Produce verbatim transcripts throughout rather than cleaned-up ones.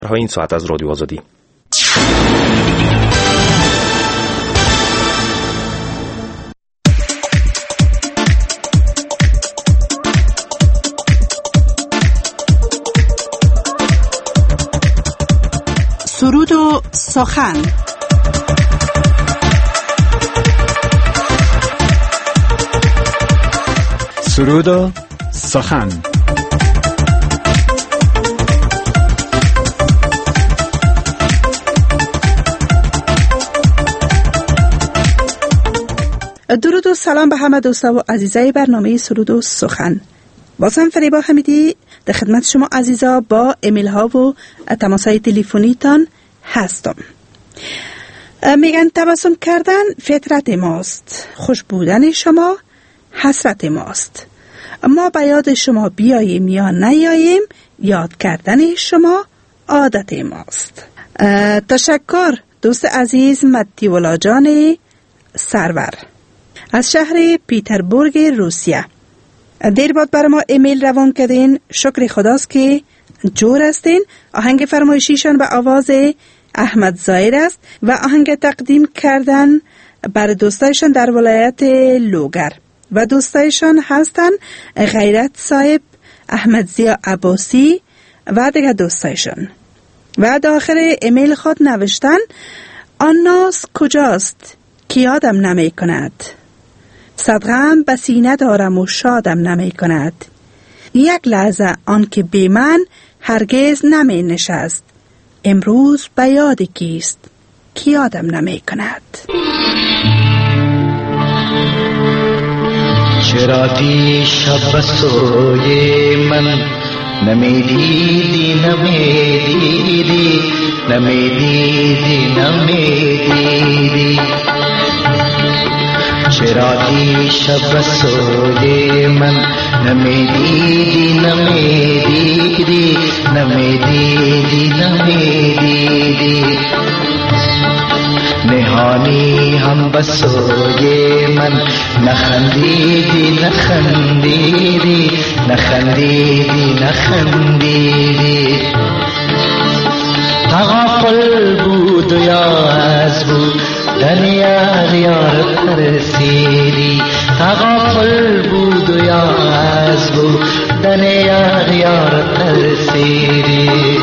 های این ساعت از رادیو آزادی. سرود و سخن. سرود و سخن. درود و سلام به همه دوستا و عزیزای برنامه سرود و سخن. بازم فریبا حمیدی در خدمت شما عزیزا با ایمیل ها و تماسهای تلفنی تان هستم. میگن تبسم کردن فطرت ماست، خوش بودن شما حسرت ماست. ما به یاد شما بیاییم یا نیاییم، یاد کردن شما عادت ماست. تشکر دوست عزیز متیولا جان سرور از شهر پیتربورگ روسیه. دیر بعد برای ما ایمیل روان کردین. شکر خداست که جور هستین. آهنگ فرمایشیشان به آواز احمد زایر است و آهنگ تقدیم کردن بر دوستایشان در ولایت لوگر و دوستایشان هستن غیرت صاحب، احمد زیا عباسی و دیگر دوستایشان. و داخل ایمیل خود نوشتن آن ناز کجاست که یادم نمی کند، صدغم به سینه دارم و شادم نمی کند. یک لحظه آن که بی من هرگز نمی نشست، امروز به یاد کیست که یادم نمی کند. چرا دیشب سوی من نمی دیدی نمی دیدی نمی دیدی نمی دیدی چرا دیشب سوی من نمی دیدی نمی دیدی نمی دیدی نمی دیدی نهانی هم بسوی من نخندیدی نخندیدی نخندیدی نخندیدی تغافل بود یا از بود دنیا یار ترسیدی تغافل بود یا از بود دنیا یار ترسیدی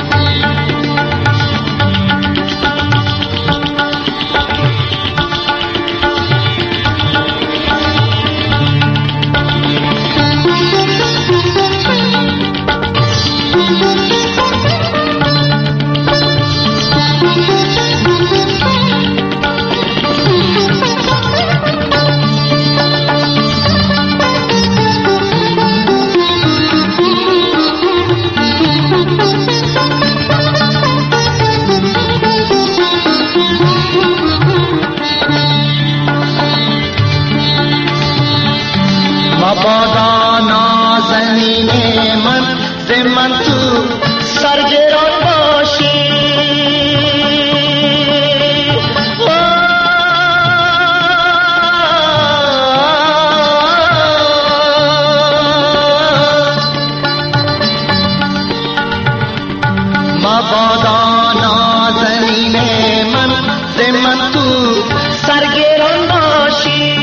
مبادا نازنین من ز من تو سرگران باشی مبادا نازنین من ز من تو سرگران باشی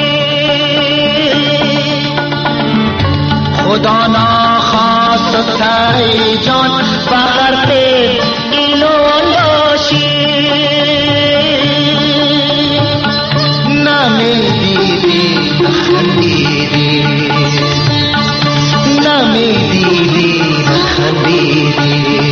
خدا نخواست ای جان بغر پی اینون باشی نمی دیدی نخندیدی نمی دیدی نخندیدی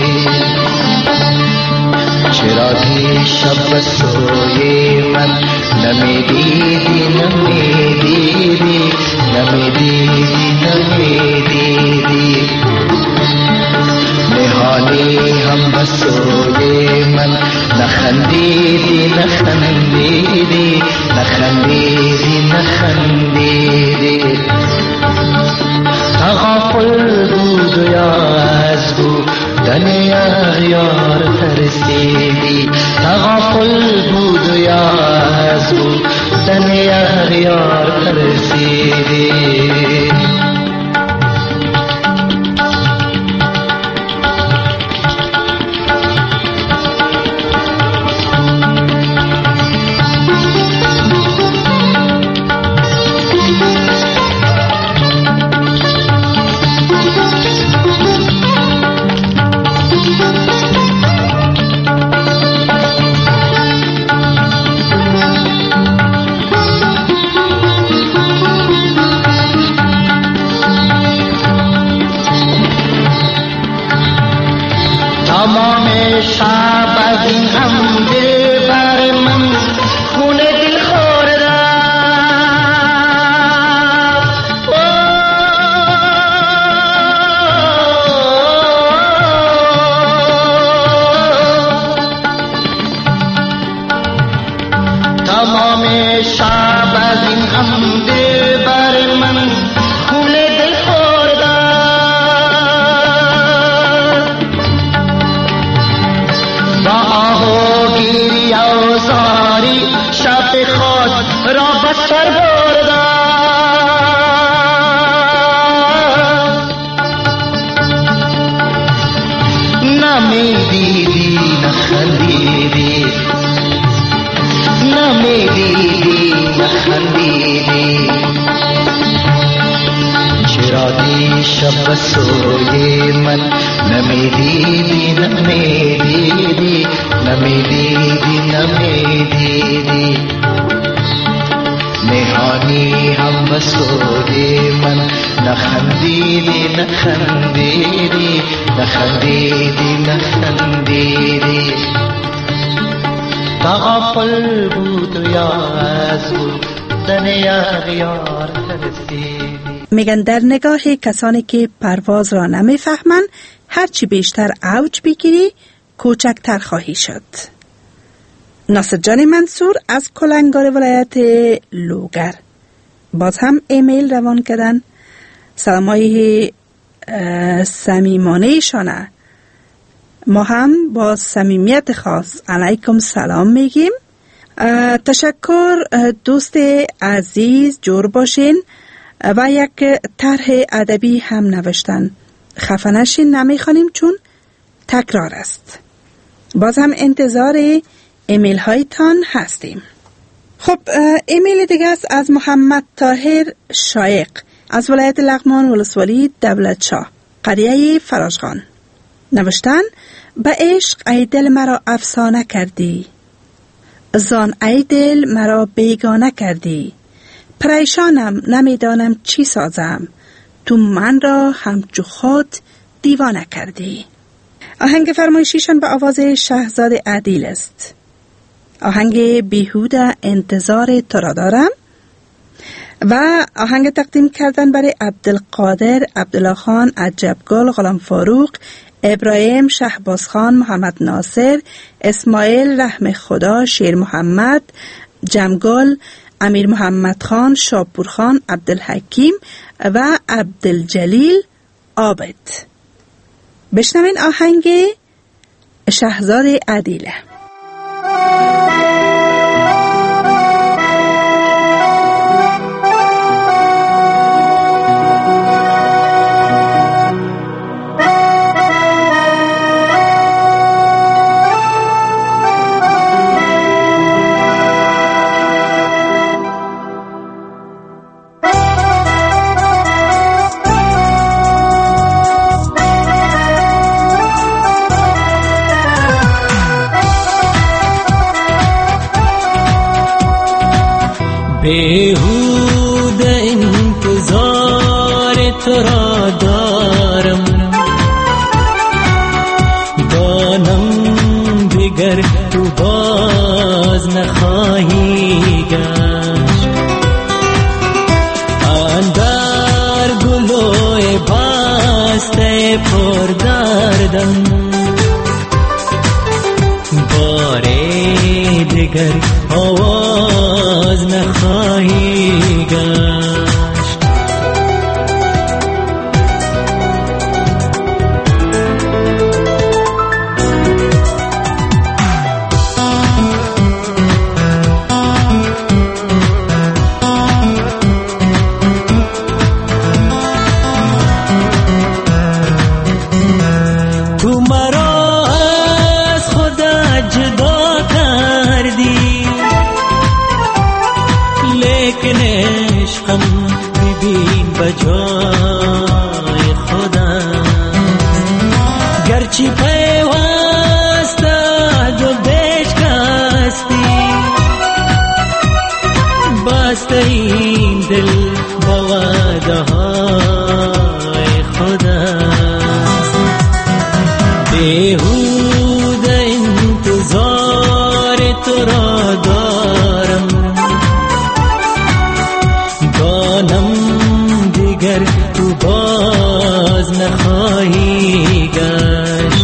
چرا دیشب سوی من نمی دیدی نمی دیدی نمی دیدی نمی دیدی نهانی هم بسوی من نخندیدی نخندیدی نخندیدی نخندیدی تغافل بود یا از بود دنیا یار ترسیدی تغافل بود یا از بود دنیا یار ترسیدی شب از این غم دل بر من خون دل خورده تمام شب از این غم دل بر من خون دل خورده با آه و گیری و زاری شب خود را بسر برده نمیدیدی نخندیدی نمیدیدی نخندیدی چرا دیشب سوی من نمیدیدی نمیدیدی نمیدیدی نمیدیدی نهانی هم سوی من نخندیدی نخندیدی نخندیدی نخندیدی تغافل بود و یاز بود دن یار یار ترسیدی. میگن در نگاه کسانی که پرواز را نمیفهمن هرچی بیشتر اوج بگیری کوچکتر خواهی شد. ناصر جان منصور از کلنگار ولایت لوگر باز هم ایمیل روان کردن. سلامای صمیمانه شانه ما هم با صمیمیت خاص علیکم سلام میگیم. تشکر دوست عزیز، جور باشین و یک طرح ادبی هم نوشتن. خفه نشین، نمیخوانیم چون تکرار است. باز هم انتظار ایمیل هایتان هستیم. خب ایمیل دیگه است از محمد طاهر شایق از ولایت لغمان ولسوالی دولت شاه قریه فراشخان. نوشتن: به عشق ای دل مرا افسانه کردی، زان ای دل مرا بیگانه کردی. پریشانم نمیدانم چی سازم، تو من را همچو خود دیوانه کردی. آهنگ فرمایشیشان به آواز شهزاد عدیل است. آهنگ بیهوده انتظار تو را دارم و آهنگ تقدیم کردن برای عبدالقادر، عبدالله خان، عجبگل، غلام فاروق، ابراهیم، شهباز خان، محمد ناصر، اسماعیل، رحم خدا، شیر محمد، جمگل، امیر محمد خان، شاپور خان، عبدالحکیم و عبدالجلیل عابد. بشنوین آهنگ شهزاد عدیله. بیهود انتظار تو را دارم، دانم دیگر تو باز نخواهی گشت. اندر گلوی بسته پر دردم، باره دیگر آواز نخواهی گشت. تو مرا از خدا جدا کردی، لیکن عشقم ببین بجای خدا. گرچه پیوست جو بشکستی، بسته این دل با وعده های خدا. بیهوده تو را دارم، دانم دیگر تو باز نخواهی گشت.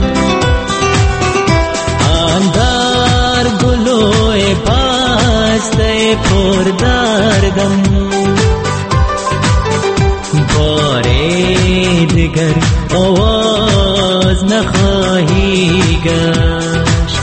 اندر گلوی بسته پر دردم، باره دیگر آواز نخواهی گشت.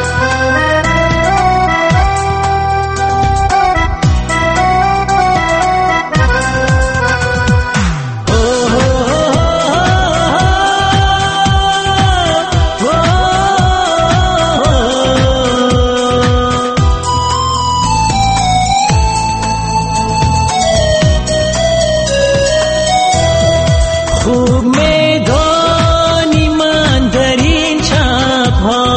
خوب میدانی من در این شب‌ها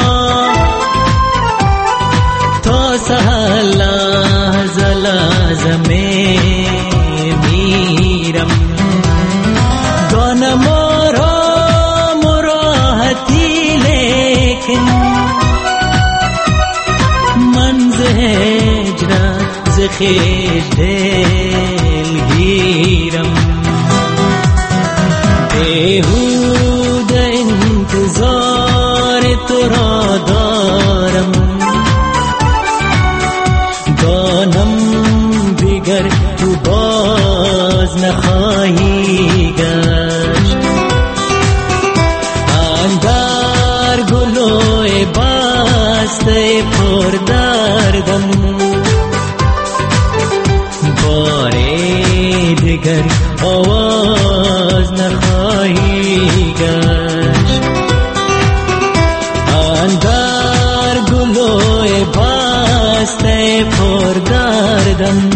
تا سحر لحظه لحظه میمیرم. دانم آرام و راحتی لیکن من ز هجرت ز خویش دلگیرم. بیهوده انتظار تو را دارم، دانم دیگر تو باز نخواهی گشت. اندر گلوی بسته پر دردم، باره دیگر آواز نخواهی گشت. اندر گلوی بسته پر دردم،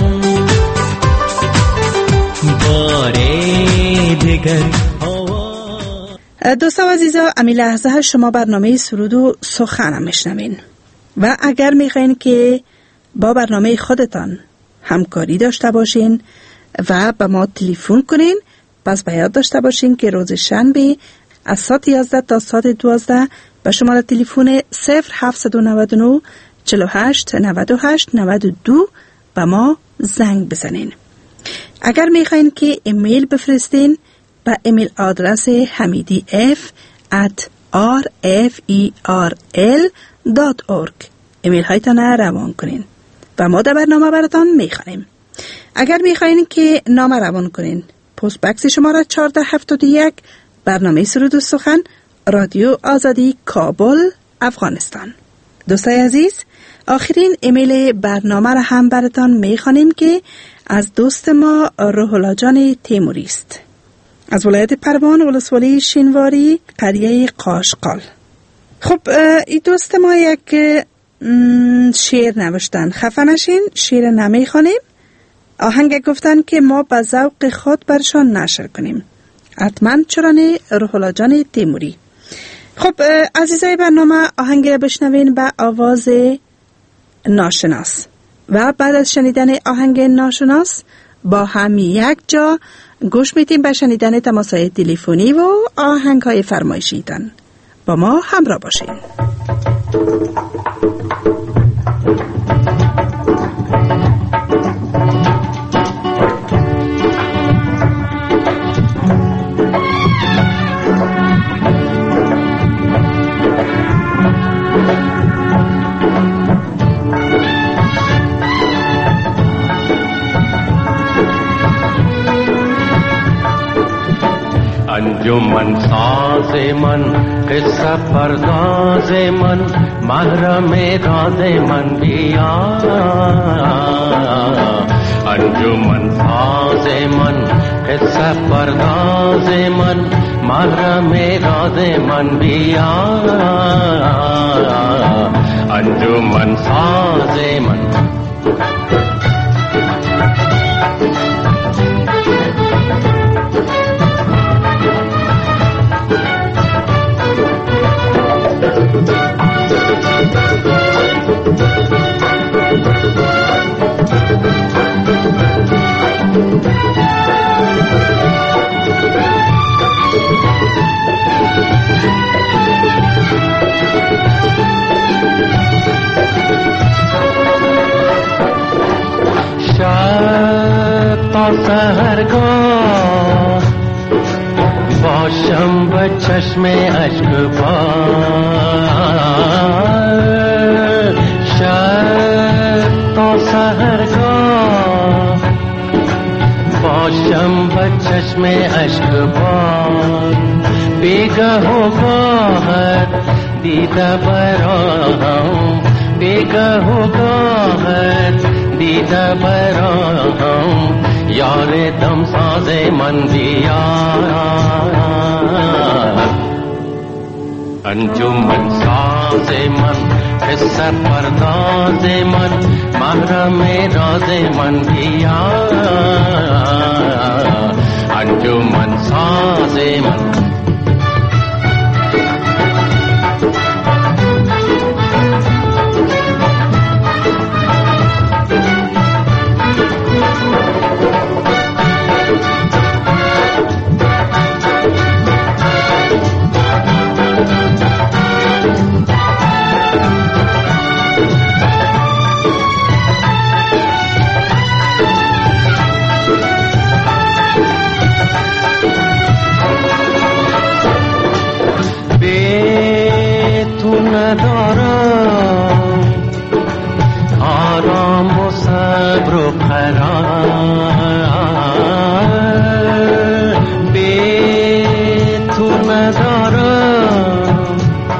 باره دیگر آواز. دوستان عزیزا، امی لحظه شما برنامه سرود و سخن میشنوین و اگر میخواین که با برنامه خودتان همکاری داشته باشین و به ما تلفن کنین، پس باید داشته باشین که روز شنبه از ساعت یازده تا ساعت دوازده به شماره تلفن صفر هفتصد و نود و نه چهل و هشت نود و هشت نود و دو به ما زنگ بزنین. اگر میخواین که ایمیل بفرستین به ایمیل آدرس حمیدی اف ات آر اف ای آر ال دات اورگ ایمیل هایتان روان کنین و ما در برنامه براتان میخوانیم. اگر میخواین که نامه روان کنین، پست بکس شماره چهارده هفتاد و یک، برنامه سرود و سخن، رادیو آزادی، کابل، افغانستان. دوستای عزیز، آخرین ایمیل برنامه را هم براتان میخوانیم که از دوست ما روح الله جان تیموری است، از ولایت پروان، ولسوالی شینواری، قریه قاشقال. خب این دوست ما یک شعر نوشتن. خفه نشین، شعر نمیخوانیم، آهنگ گفتن که ما به ذوق خود برشان نشر کنیم. حتما چرانه روح الله جان تیموری. خب عزیزای برنامه، آهنگ را بشنوین به آواز ناشناس و بعد از شنیدن آهنگ ناشناس با هم یک جا گوش میدیم به شنیدن تماس‌های تلفنی و آهنگ‌های فرمایشیتان. با ما همراه باشین. انجمن ساز من، قصه پرداز من، محرم راز من بیا. انجمن ساز من، قصه پرداز من، محرم راز من بیا. انجمن ساز من. تا سحرگاه باشم به چشم اشک بار شب تا سحرگاه باشم به چشم اشک بار بیگه و گاهت دیده براهم بیگه و گاهت دیده براهم یار دم ساز من بیار انجمن ساز من قصه پرداز من محرم راز من بیار انجمن ساز من ندارم آرام و صبر و قرار بی تو ندارم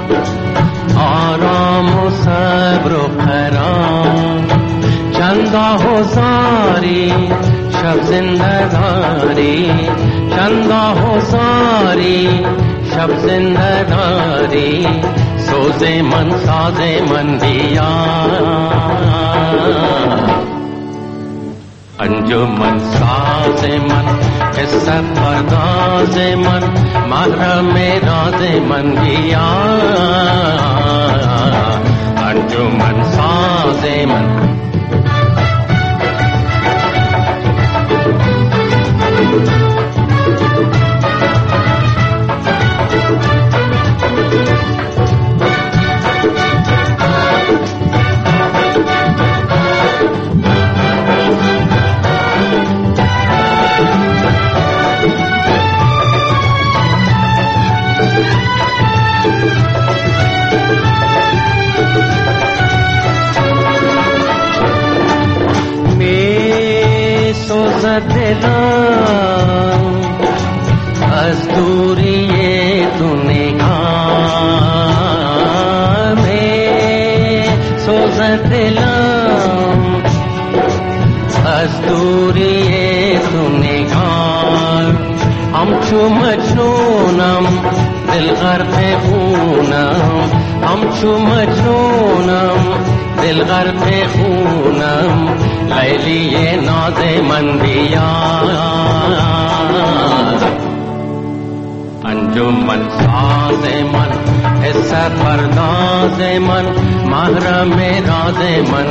آرام و صبر و قرار چندا هزاری شب زنده داری چندا هزاری شب زنده داری سوز من ساز من بیار انجمن ساز من قصه پرداز من محرم راز من بیار انجمن ساز من دلم از دوری تو نگاه میں سوزد دلم از دوری تو نگاه همچو مجنونم دل غرق خونم همچو مجنونم دل غرق خونم لیلی ناز من بیار انجمن ساز من حصه پرداز من محرم راز من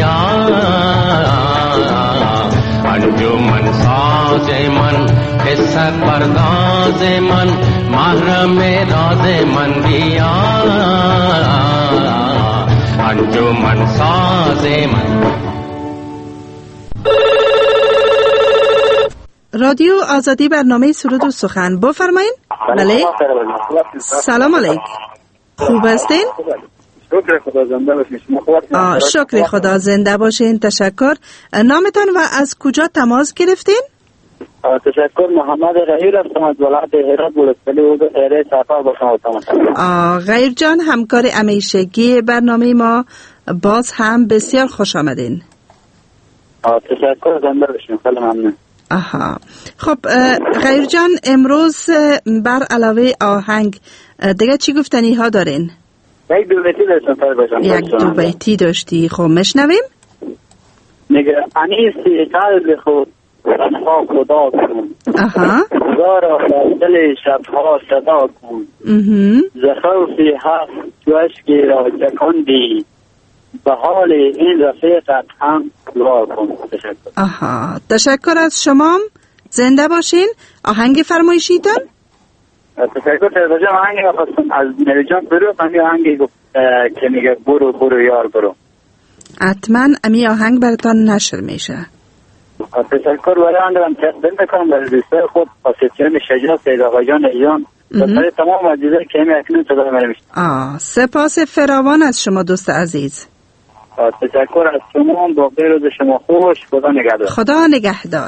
بیار انجمن ساز من حصه پرداز من محرم راز من بیار انجمن ساز من. رادیو آزادی برنامه سرود و سخن بفرمایین. بله سلام علیک. خوب هستین؟ شکر خدا زنده باشین. آه شکر خدا زنده باشین. تشکر. نامتان و از کجا تماس گرفتین؟ تشکر. محمد غیر هستم از ولایت هرات بولستانی و خیره صفا باشم. آه غیر جان همکار همیشگی برنامه ما، باز هم بسیار خوش آمدین. آه تشکر زنده باشین. خیلی ممنون. آها خب غیر جان امروز بر علاوه آهنگ دیگه چی گفتنی ها دارین؟ یک دو بیتی داشتم فرد باشم. یک دو بیتی داشتی. خب مشنویم. میگه انیستی قلب خود تنها خدا کن. آها زارا دل شبها صدا کن. زخوفی هفت جوشکی را جکندی به حال این رفیقت هم دعا کن. تشکر. آها تشکر از شما. زنده باشین. آهنگ فرمایشیتان؟ تشکر. تشکر. آهنگ خواستم از مری جان برو. من آهنگی گفت که میگه برو برو یار برو. حتما امی آهنگ براتان نشر میشه. تشکر برای آن دارم تقدیم بکنم برای دوستای خود پاسیتیون شجاع سید آقا جان ایان و برای تمام عزیزان که همین اکنون صدای من میشنوند. آه سپاس فراوان از شما دوست عزیز. تشکر از شما، باقی روز شما خوش، خدا نگهدار. خدا نگهدار.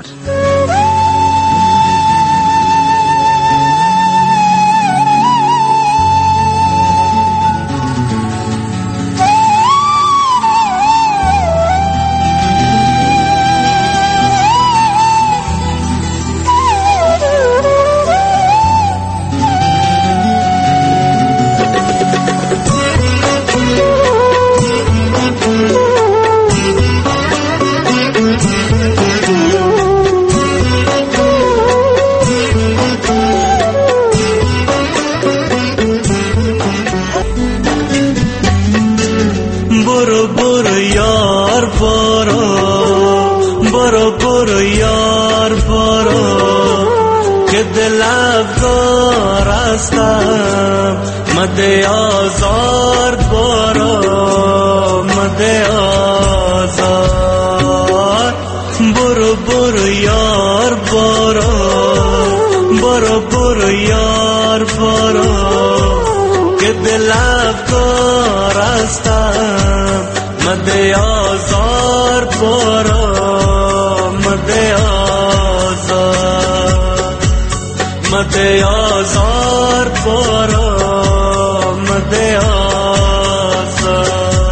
مده آزار برو مده آزار برو برو یار برو برو برو یار برو که دل افگار هستم مده آزار برو مده آزار مده آزار برو مده آزار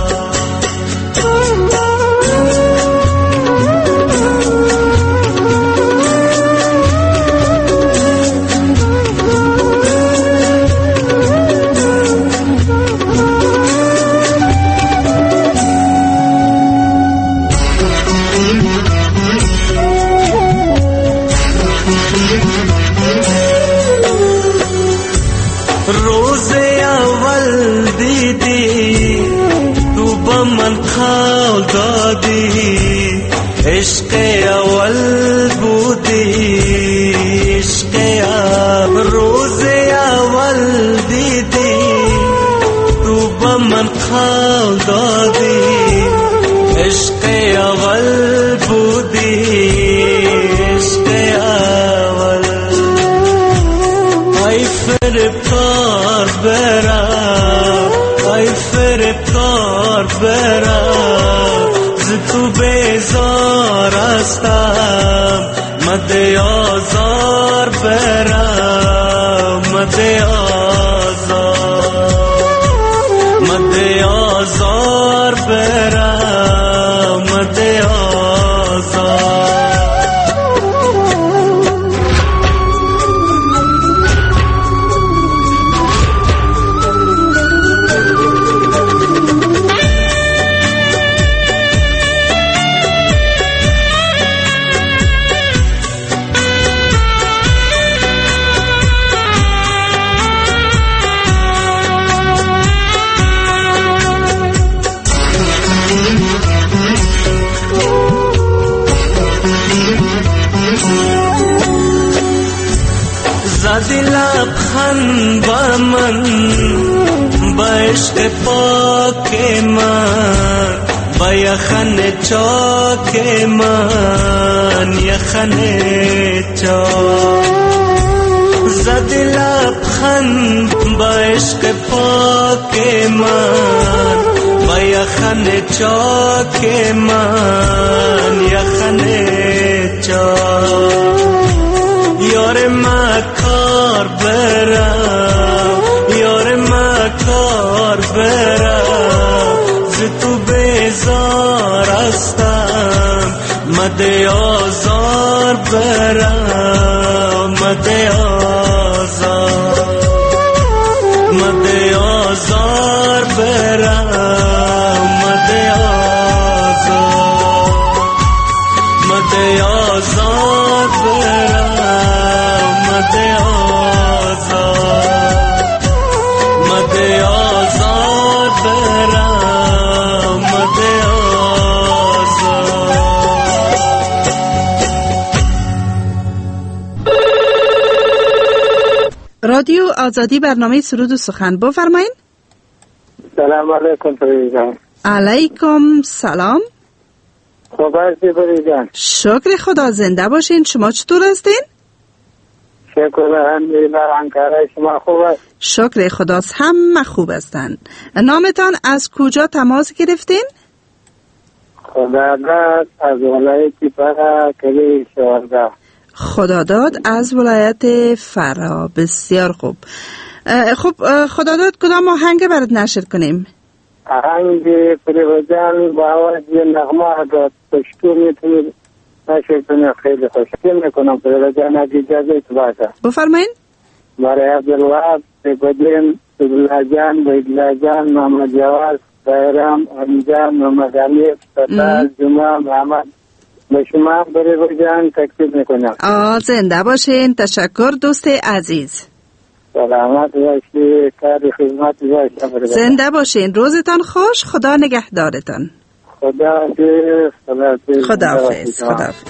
روز اول دیدی تو با من خال دادی عشق اول بودی عشق اول روز اول دیدی تو با من خال دادی عشق اول بودی عشق اول ای فربکار برم ای فربکار برم ز تو بیزار هستم مده آزار برم مده آزار مده آزار برم مده آزار زدی لبخند با من با عشق پاک من با یخن چاک من یخن چاک زدی لبخند با عشق پاک من با یخن چاک من یخن چاک یار مکار برم یار مکار برم ز تو بیزار هستم مده آزار برم مده آزار مده آزار برم مده آزار مده آزار برم مده آزار مده آزار برم مده آزار رادیو آزادی برنامه سرود و سخن بفرمایید. سلام علیکم فریدان. علیکم سلام. خوب هستی پری جان؟ شکر خدا. زنده باشین. شما چطور هستین؟ شکر الحمدلله. همکارای شما خوب است؟ شکر خدا همه خوب هستن. نامتان از کجا تماس گرفتین؟ خدا داد از ولایت فرا کلی شوارده. خدا داد از ولایت فرا. بسیار خوب. خب خدا داد کدام آهنگ برات نشر کنیم؟ آهنگ پریوزان با آواز نغمه داد پشتو میتونید نشر کنید. خیلی خوشحال میکنم پریوزان اگه اجازه باشه. بفرمایین. برای عبدالوهاب بدین عبدالله جان عبدالله جان محمد جواز بایرام علی جان محمد علی فتال جمعه محمد به شما پریوزان تکلیف میکنم. آه زنده باشین. تشکر دوست عزیز. سلامت باشی. کار خدمت باشی. زنده باشین. روزتان خوش. خدا نگهدارتان. خدا حافظ. خدا حافظ. خدا حافظ.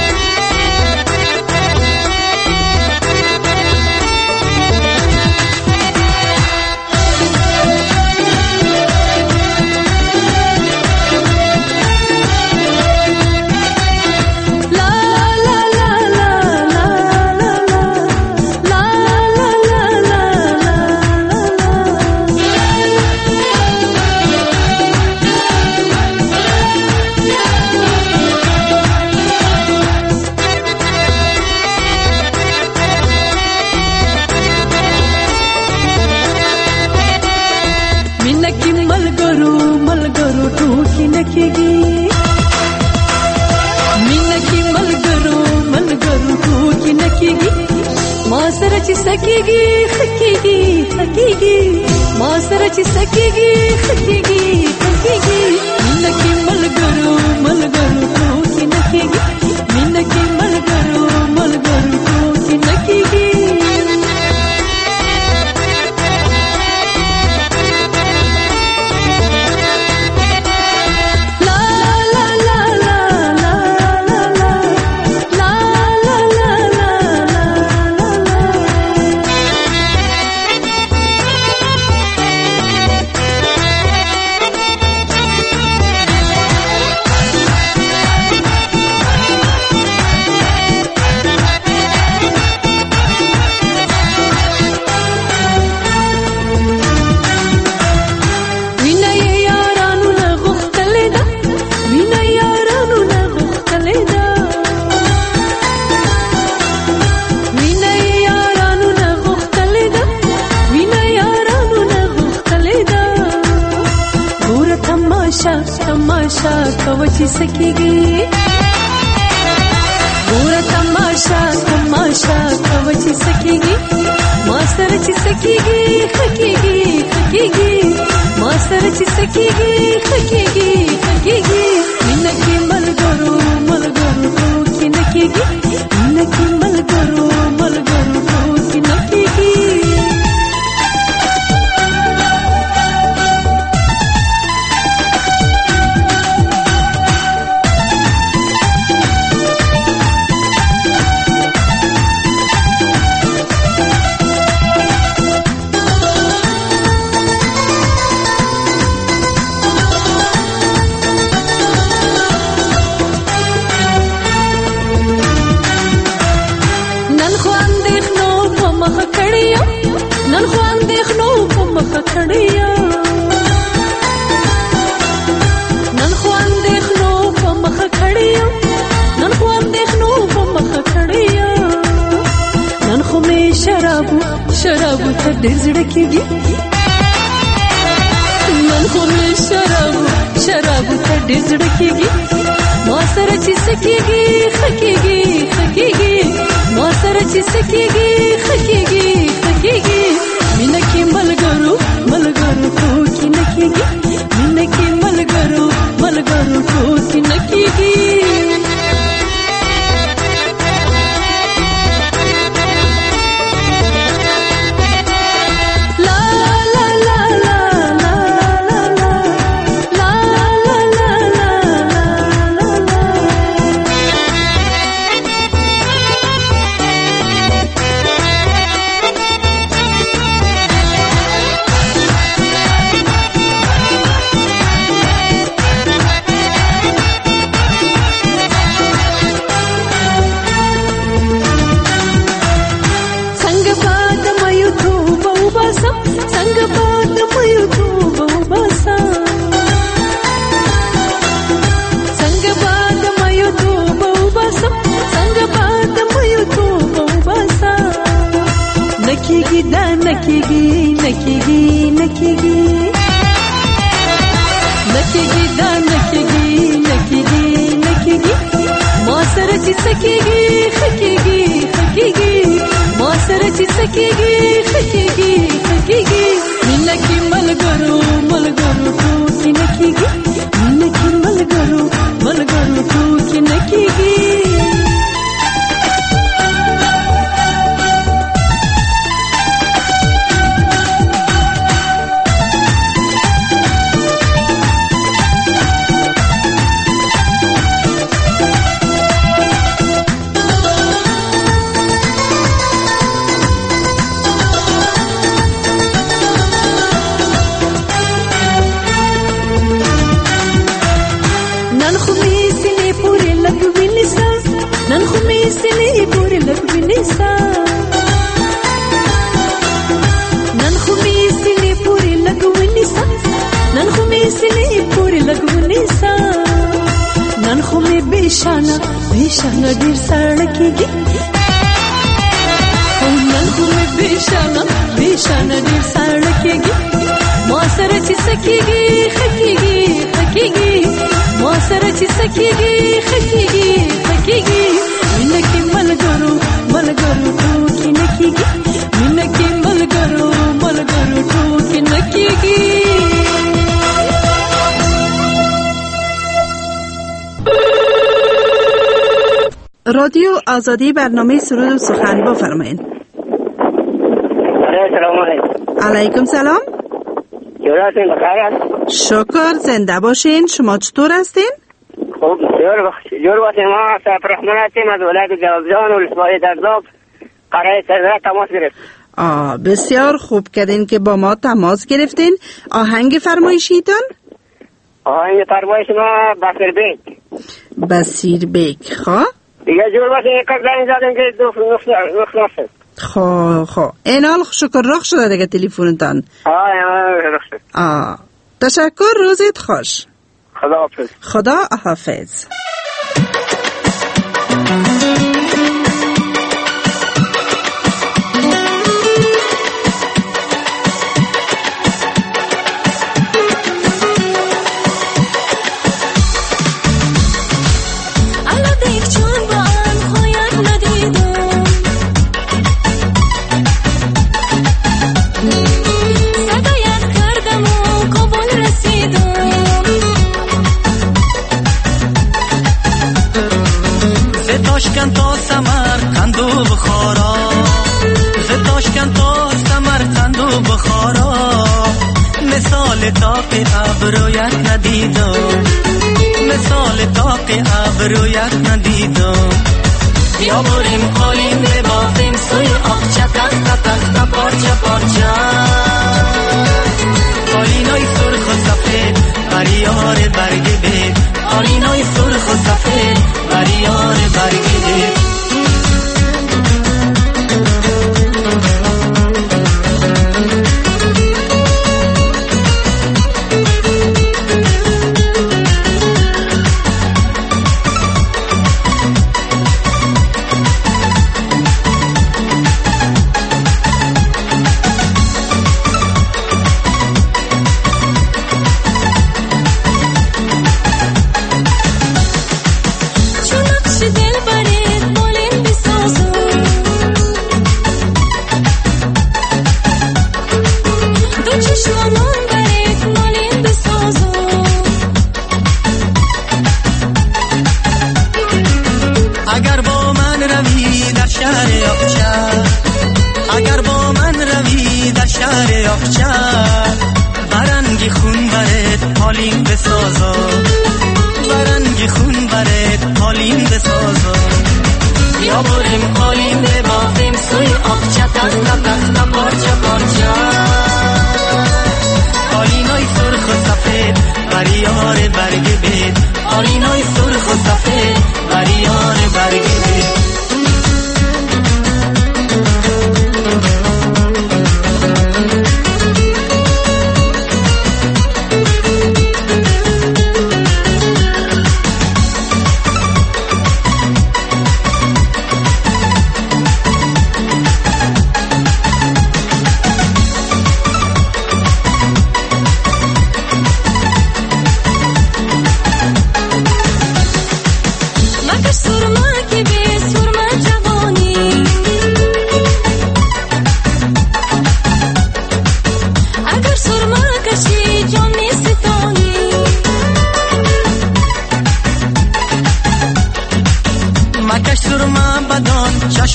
سرچ سکیگی خکیگی خکیگی ما سرچ سکیگی خکیگی خکیگی منکی ملګرو ملګرو تو کی نکیگی منکی ملګرو ملګرو تو کی نکیگی सकेगी पूरा तमाशा तमाशा कवच सकेगी मास्टर च सकेगी खकेगी खकेगी मास्टर च सकेगी खकेगी खकेगी मिनकी मलगरू मलगरू तो की नकेगी मिनकी मलगरू मलगरू तो की नकेगी शराबू तो दिल झड़केगी मन को में शराबू शराबू तो दिल झड़केगी मौसर ची सकेगी खकेगी खकेगी मौसर ची सकेगी खकेगी खकेगी मिनकी मलगरू मलगरू तो की नकेगी मिनकी मलगरू मलगरू तो की नकेगी نکیگی در نکیگی نکیگی نکیگی ما سر چی سکیگی خکیگی خکیگی ما سر چی سکیگی خکیگی خکیگی نکی ملگرو ملگرو تو کی نکیگی نکی ملگرو ملگرو تو کی نکیگی نن خمی سلی پوری لگ بینیسا نن خمی سلی پوری لگ بینیسا نن خمی سلی پوری لگ بینیسا نن خمی بیشانا بیشانا دیر سڑکیگی نن خمی بیشانا بیشانا دیر سڑکیگی ما سر چی سکیگی خکیگی خکیگی ما سر چی سکیگی خکیگی خکیگی منکی ملگرو ملگرو تو کی نکیگی منکی ملگرو ملگرو تو کی نکیگی رادیو آزادی برنامه سرود و سخن بفرمایید. سلام علیکم. علیکم سلام. جوراتین بخیر است؟ شکر، زنده باشین. شما چطور هستین؟ خوب، جور بخش جور واسه ما سفر رحمان هستیم از ولایت جوزجان و لسوای درداب قرار سرزه تماس گرفت. آه بسیار خوب کردین که با ما تماس گرفتین. آهنگ فرمایشیتان؟ آهنگ فرمایش ما بسیر بیک. بسیر بیک. خواه؟ دیگه جور واسه یک کار زنگ زدیم که دو نخ نخ خو خو اینال شکر رخ شده دیگه تلفنتان. آه اینال رخ شد. آه تشکر، روزت خوش. خدا حافظ. خدا حافظ. تاشکن تا سمرقند و بخارا ز تاشکن تا سمرقند و بخارا مثال تاق ابرویت ندیدم مثال تاق ابرویت ندیدم یا بریم قالین ببافیم سوی آقچه تخت تخت پارچه پارچه قالینای سرخ و سفید بریار برگ بید قالینای سرخ و سفید بریار برگ بید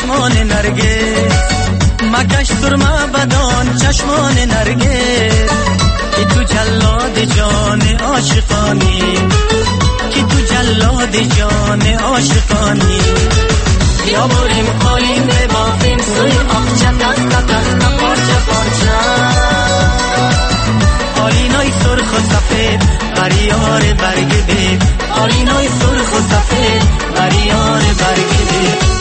چشمان نرگس مکش سرما بدان چشمان نرگس که تو جلاد جان عاشقانی که تو جلاد جان عاشقانی بیا بریم آینه بافیم سوی آخچه دست دست پارچه پارچه آلینای سرخ و سفید بریار برگ بید آلینای سرخ و سفید بریار برگ بید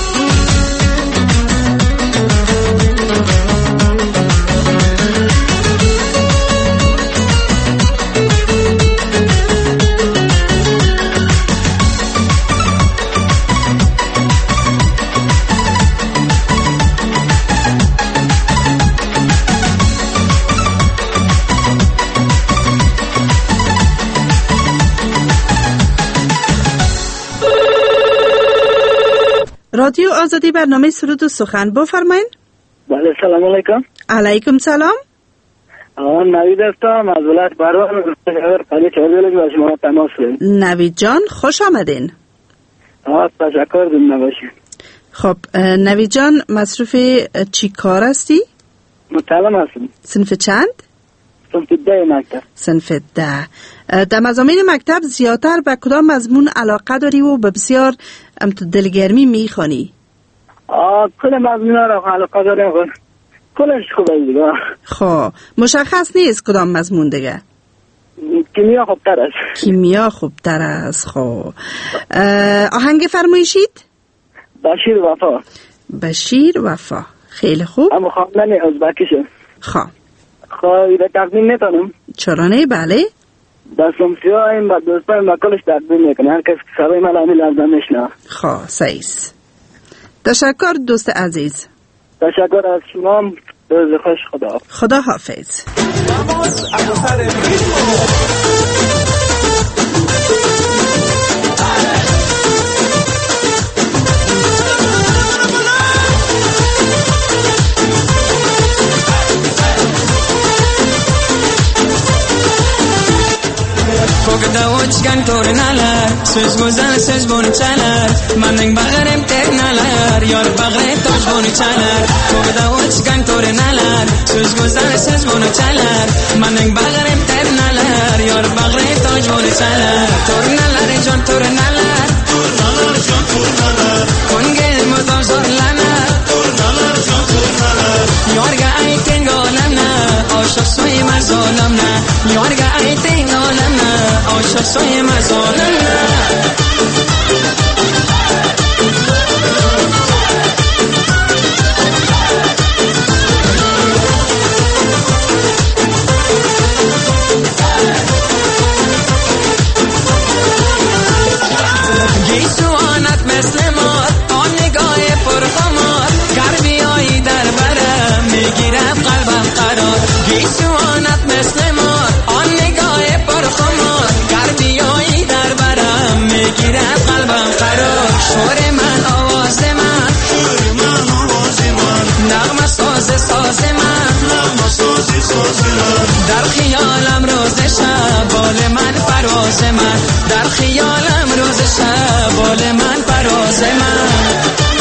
رادیو آزادی برنامه سرود و سخن بفرمایید. بله سلام علیکم. علیکم سلام. آن نوید هستم از ولایت بروان خیلی چهارده با شما تماس داریم. نوید جان خوش آمدین. آه تشکر دیم نباشید. خب نوید جان مصروف چی کار هستی؟ متعلم هستم. صنف چند؟ صنف ده مکتب. صنف ده. در مضامین مکتب زیادتر به کدام مضمون علاقه داری و به بسیار دلگرمی میخوانی؟ آه کل مضمون را علاقه دارم کلش خوبه دیگه. خب مشخص نیست کدام مضمون دیگه؟ کیمیا خوبتر است. کیمیا خوبتر است. خب آهنگ فرمایشید؟ بشیر وفا. بشیر وفا خیلی خوب. اما خواندن ازبکیشه. خب خب ایره تقدیم نتانم؟ چرا نه؟ بله دستم سیاهیم و دوستان و کلش تقدیم میکنه هر کس سوای ملامی لازم نشنه. خب سعیز تشکر دوست عزیز. تشکر از شما. روز خوش. خدا خدا حافظ. Kogda uçgan tornalar söz güzel söz bunu çalar mening bag'rim tegnalar yor bag'ri toj bunu çalar Kogda uçgan tornalar söz güzel söz bunu çalar mening bag'rim tegnalar yor bag'ri toj bunu çalar tornalar jon tornalar tornalar jon tornalar kongel mudom zorlanar tornalar jon tornalar yorga ayting olamna oshiq so'y marzolamna yorga ayting olamna عاشق سوی مزالم گیسو آنت مثل مار آن نگاه پرخمار گر بیایی در برم میگیرم قلبم قرار گیسو آنت مثل مار آن نگاه پرخمار بیایی در برم میگیرم قلبم قرار شور من آواز من شور من آواز من نغمه ساز ساز من نغمه ساز ساز من در خیالم روز شب بال من پرواز من در خیالم روز شب بال من پرواز من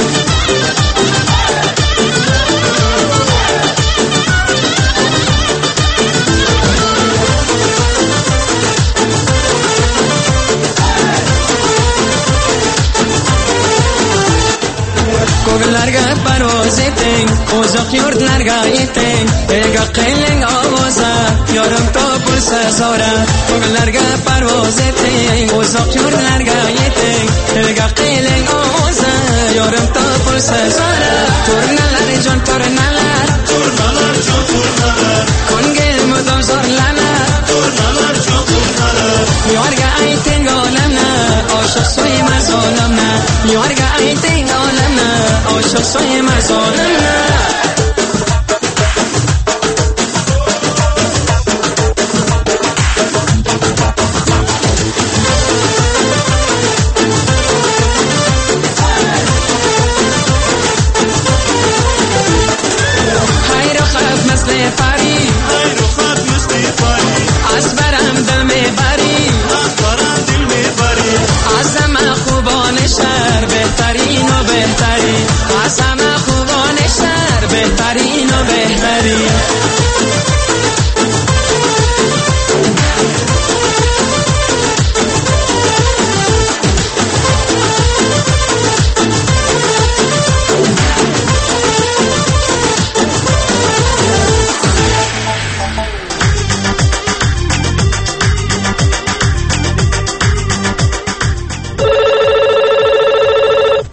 Ko'gillarga parvoz eting, uzoq yurtlarga yeting, ega qiling ovoza, yorim topilsa zora. Ko'gillarga parvoz eting, uzoq yurtlarga yeting, ega qiling ovoza, yorim topilsa zora. Turnalar jon turnalar, turnalar jon turnalar, ko'ngil mudom zorlanar, turnalar jon turnalar, yorga ayting olamna, oshiq so'y marzolamna, yorga ayting olamna. عاشق سوی مزالم خیر و خف مثل پری خیر و خف مثل پری از برم دل میبری از برم دل میبری از همه خوبان شهر بهترین و بهترین از همه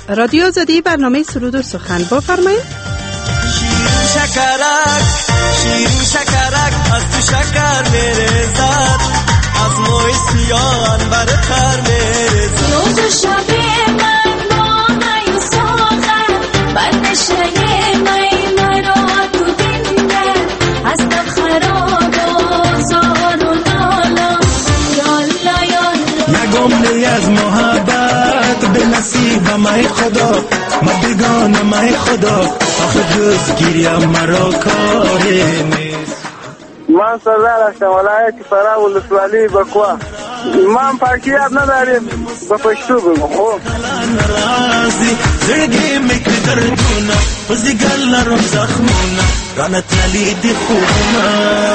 رادیو آزادی برنامه سرود و سخن بفرمایید. شیرین شکرک شیرین شکرک از تو شکر میرزد از موی سیان برتر میرزد روز و شب من با های ساخن بر نشنه می مرا تو دینه هستم خراب و زار و نالا یالا یالا نگم از محبت به نصیب مای خدا ما بگانه مای خدا آخه جز گیریم مرا کاری نیست. من سردار هستم ولایت فرا ولسوالی بکوا. ما پاکیت نداریم با پشتو بگو خب نرازی زرگی میکنی دردونا بزی گل نرم زخمونا رانت نلیدی خوبنا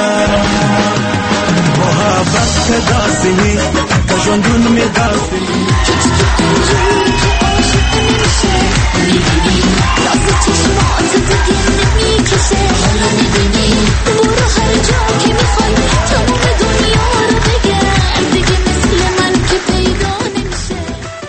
محبت که داستی کشندون می داستی برو هر جا که میخوای تمام دنیا رو بگرد دیگه مثل من که پیدا نمیشه.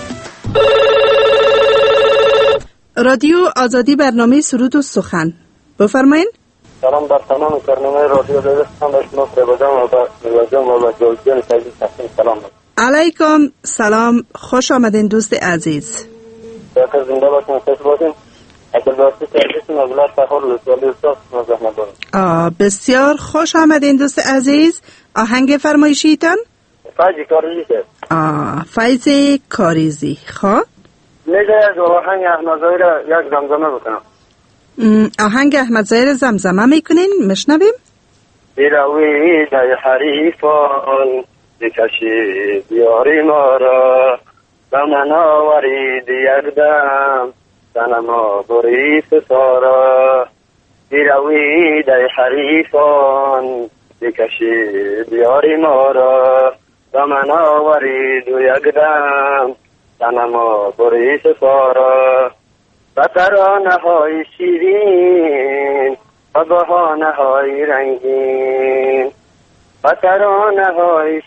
رادیو آزادی برنامه سرود و سخن بفرمایید. سلام بر تمام کارنامه رادیو دادستان به شما سربازان و بازم و جوزیان سعیدی تقسیم سلام. علیکم سلام، خوش آمدین دوست عزیز. باکر زنده باشین، خوش باشین. اگر باستی ترکیسیم از بلاد فخور لسوالی استاس مزحمت دارم. بسیار خوش آمدین دوست عزیز. آهنگ فرمایشیتان؟ فایزی کاریزی که آه فایزی کاریزی. خواه؟ میگه از آهنگ احمد زایر یک زمزمه بکنم. آهنگ احمد زایر زمزمه میکنین؟ مشنویم؟ بیروی دای حریفان بکشی بیاری ما را و من آورید یک دم سنما بری ستارا بیروی دای حریفان بکشی بیاری ما را و من آورید یک دم سنما بری ستارا و ترانه های شیرین و بهانه های رنگین و ترانه های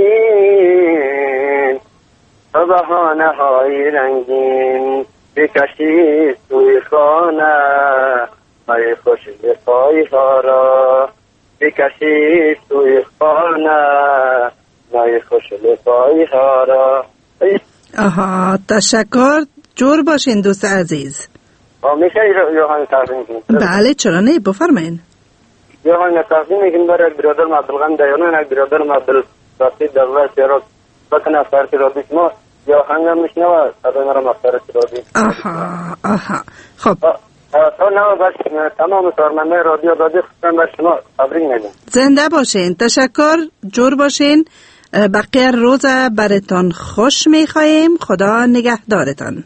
شیرین و بهانه های رنگین بکشید توی خانه های خوش لقای ها را بکشید توی خانه های خوش لقای ها را. آها تشکر، جور باشین دوست عزیز. میشه یوهان تقدیم کنید؟ بله چرا نه، بفرمایین. یوهان تقدیم میکنیم برای برادرم عبدالغنی دیانه، یک برادرم عبدالباسط دولت سیراز بکن افکار سیرازی ما یوهان هم میشنوه ادای مرا مختار سیرازی. آها آها خب تا نو باش تمام کارمنده رادیو دادی خودم بر شما تبریک میگم. زنده باشین، تشکر، جور باشین. بقیه روز براتون خوش میخواییم. خدا نگهدارتان.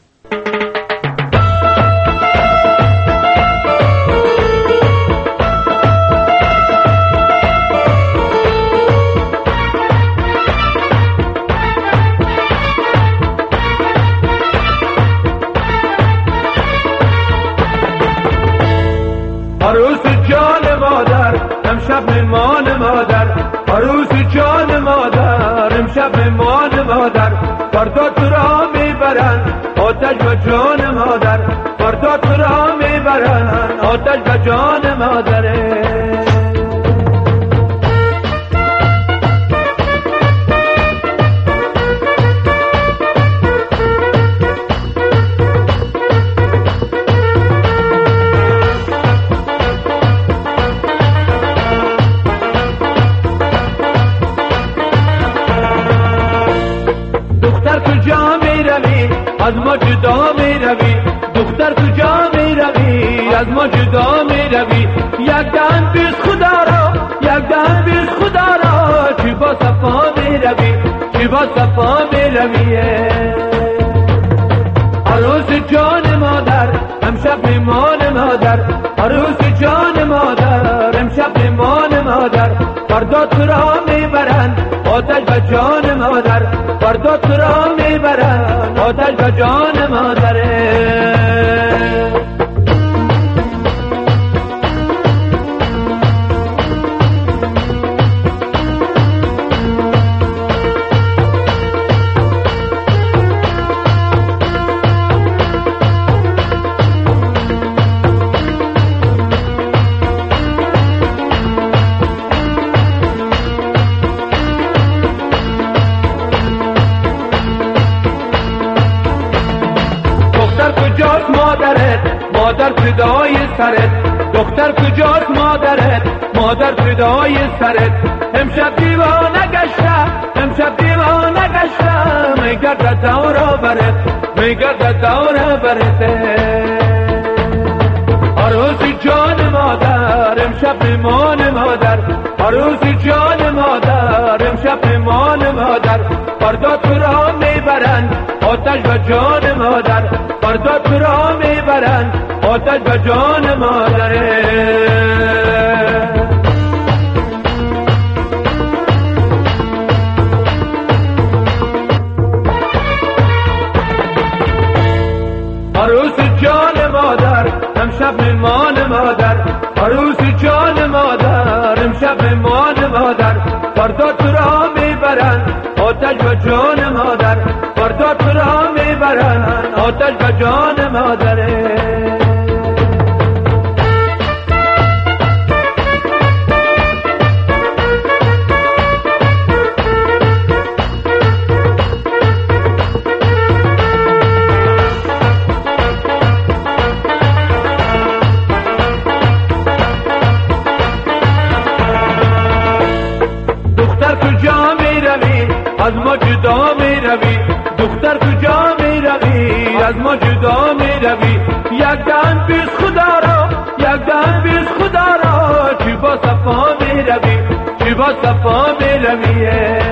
عروس جان مادر امشب مهمان مادر عروس جان مادر امشب مهمان مادر فردا تو را میبرن آتش و جان مادر فردا تو را میبرن آتش و جان مادره. از ما جدا می روی دختر کجا می روی از ما جدا می روی یک دم بیز خدا را یک دم بیز خدا را چی با صفا می روی چی با صفا می روی. عروس جان مادر امشب میمان مادر عروس جان مادر امشب میمان مادر فردا تو را میبرن آتش و جان مادر فردا تو را میبرن آتش و جان مادره. مادر فدای سرت، دختر کجاست مادرت، مادر فدای سرت. امشب دیوانه گشتم، امشب دیوانه گشتم، میگردد دور برت، میگردد دور برت. عروس جان مادر امشب میمان مادر، عروس جان مادر امشب میمان مادر. فردا تو را میبرند آتش به جان مادر، فردا تو را میبرند آتش به جان مادر. عروس جان مادر امشب میمان مادر، عروس جان مادر امشب میمان مادر. فردا تو را میبرند آتش به جان مادر، فردا تو را میبرند آتش به جان مادر. از ما جدا می روی دختر، کجا می روی از ما جدا می روی. یک دن بیز خدا را، یک دن بیز خدا را، چی با صفا می روی، چی با صفا می روی.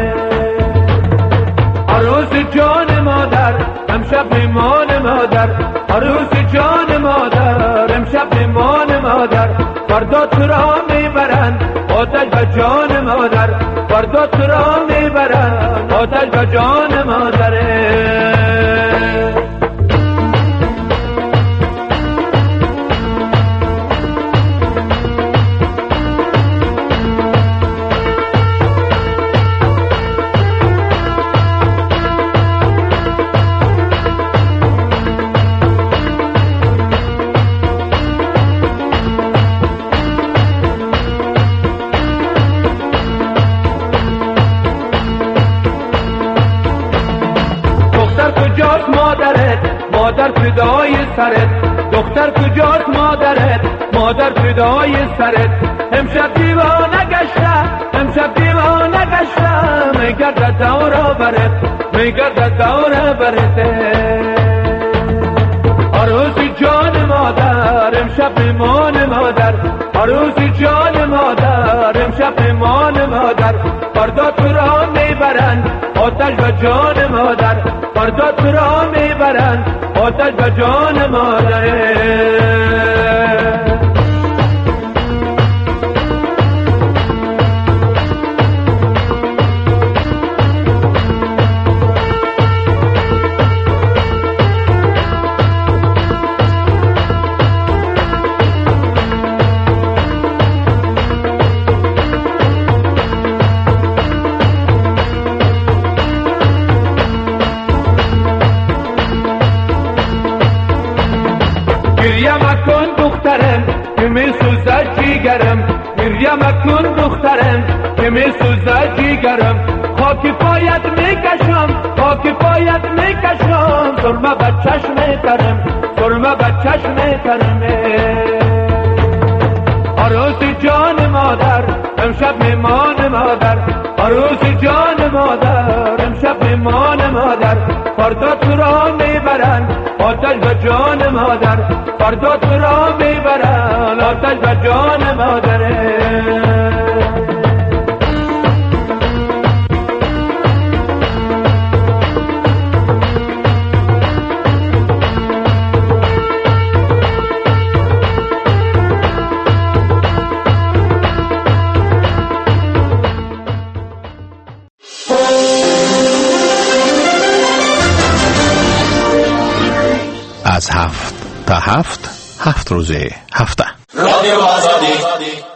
عروس جان مادر امشب میمان مادر، عروس جان مادر امشب میمان مادر. فردا تو را میبرند آتش به جان مادر، فردا تو را میبرند آتش به جان مادر. مادر فدای سرت، دختر کجاست مادرت، مادر فدای سرت. امشب دیوانه گشتم، امشب دیوانه گشتم، میگردد دور برت، میگردد دور برت. عروس جان مادر امشب میمان مادر، عروس جان مادر امشب میمان مادر. فردا تو را میبرند آتش به جان مادر، فردا تو را میبرند آتش به جان مادر. گریه مکن دخترم که می سوزد جیگرم، گریه مکن دخترم که می سوزد جیگرم. خاک پایت می کشم، خاک پایت می کشم، سرمه به چشم ترم، سرمه به چشم ترم. عروس جان مادر امشب میمان مادر، عروس جان مادر امشب میمان مادر. فردا تو را میبرند آتش به جان مادر، فردا تو را میبرند آتش به جان مادر. از هفت تا هفت، هفت روزه هفته. رادیو آزادی